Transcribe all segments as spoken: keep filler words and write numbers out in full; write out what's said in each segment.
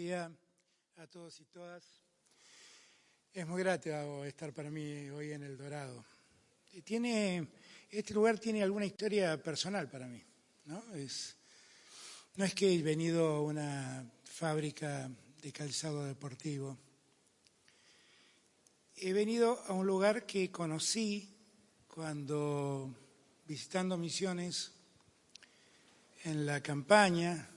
día a todos y todas. Es muy grato estar para mí hoy en El Dorado. Tiene, este lugar tiene alguna historia personal para mí, ¿no? Es, no es que he venido a una fábrica de calzado deportivo. He venido a un lugar que conocí cuando, visitando misiones en la campaña,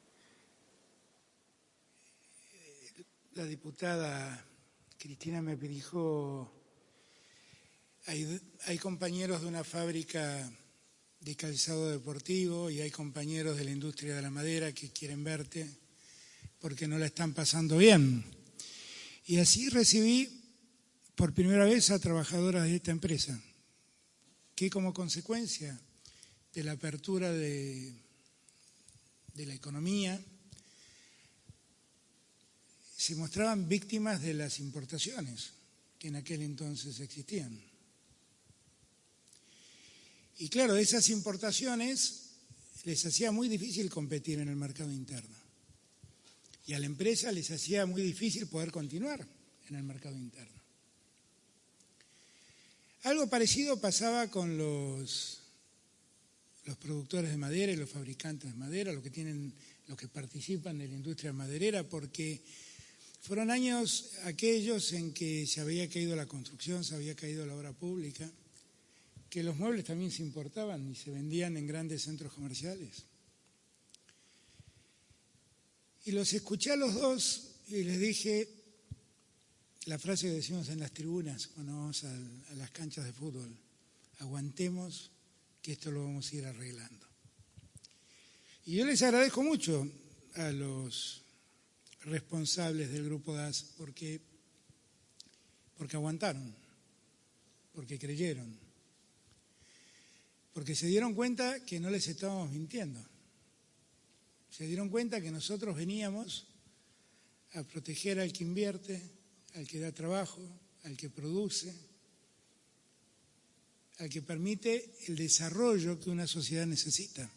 la diputada Cristina me dijo, hay, hay compañeros de una fábrica de calzado deportivo y hay compañeros de la industria de la madera que quieren verte porque no la están pasando bien. Y así recibí por primera vez a trabajadoras de esta empresa, que como consecuencia de la apertura de, de la economía, se mostraban víctimas de las importaciones que en aquel entonces existían. Y claro, esas importaciones les hacía muy difícil competir en el mercado interno. Y a la empresa les hacía muy difícil poder continuar en el mercado interno. Algo parecido pasaba con los, los productores de madera y los fabricantes de madera, los que tienen, los que participan de la industria maderera, porque fueron años aquellos en que se había caído la construcción, se había caído la obra pública, que los muebles también se importaban y se vendían en grandes centros comerciales. Y los escuché a los dos y les dije la frase que decimos en las tribunas cuando vamos a, a las canchas de fútbol: aguantemos que esto lo vamos a ir arreglando. Y yo les agradezco mucho a los responsables del Grupo D A S porque, porque aguantaron, porque creyeron, porque se dieron cuenta que no les estábamos mintiendo. Se dieron cuenta que nosotros veníamos a proteger al que invierte, al que da trabajo, al que produce, al que permite el desarrollo que una sociedad necesita.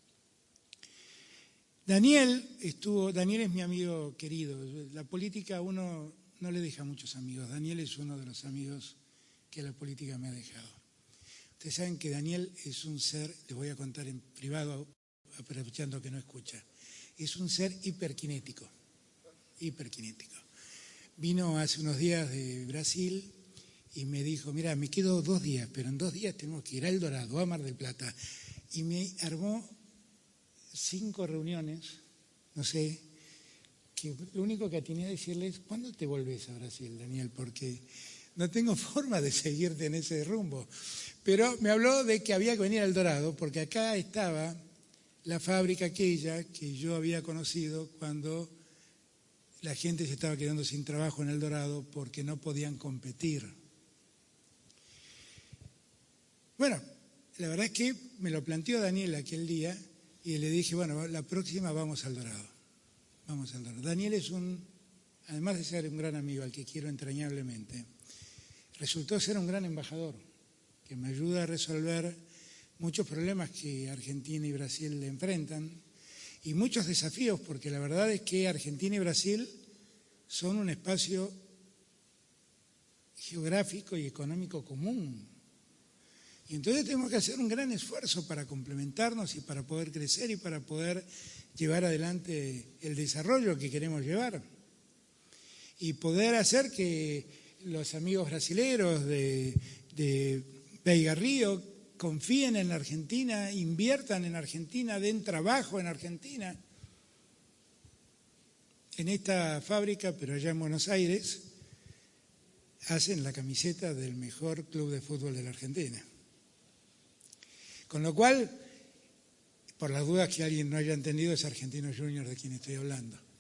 Daniel estuvo, Daniel es mi amigo querido. La política a uno no le deja muchos amigos. Daniel es uno de los amigos que la política me ha dejado. Ustedes saben que Daniel es un ser, les voy a contar en privado, aprovechando que no escucha, es un ser hiperkinético, hiperkinético. Vino hace unos días de Brasil y me dijo, mira, me quedo dos días, pero en dos días tenemos que ir a El Dorado, a Mar del Plata. Y me armó cinco reuniones, no sé, que lo único que atiné a decirles, ¿cuándo te volvés a Brasil, Daniel? Porque no tengo forma de seguirte en ese rumbo. Pero me habló de que había que venir a El Dorado, porque acá estaba la fábrica aquella que yo había conocido cuando la gente se estaba quedando sin trabajo en El Dorado porque no podían competir. Bueno, la verdad es que me lo planteó Daniel aquel día y le dije, bueno, la próxima vamos al Dorado. Vamos al Dorado. Daniel es un, además de ser un gran amigo al que quiero entrañablemente, resultó ser un gran embajador que me ayuda a resolver muchos problemas que Argentina y Brasil le enfrentan y muchos desafíos, porque la verdad es que Argentina y Brasil son un espacio geográfico y económico común. Y entonces tenemos que hacer un gran esfuerzo para complementarnos y para poder crecer y para poder llevar adelante el desarrollo que queremos llevar. Y poder hacer que los amigos brasileros de, de Veiga Río confíen en la Argentina, inviertan en Argentina, den trabajo en Argentina. En esta fábrica, pero allá en Buenos Aires, hacen la camiseta del mejor club de fútbol de la Argentina. Con lo cual, por las dudas que alguien no haya entendido, es Argentinos Juniors de quien estoy hablando.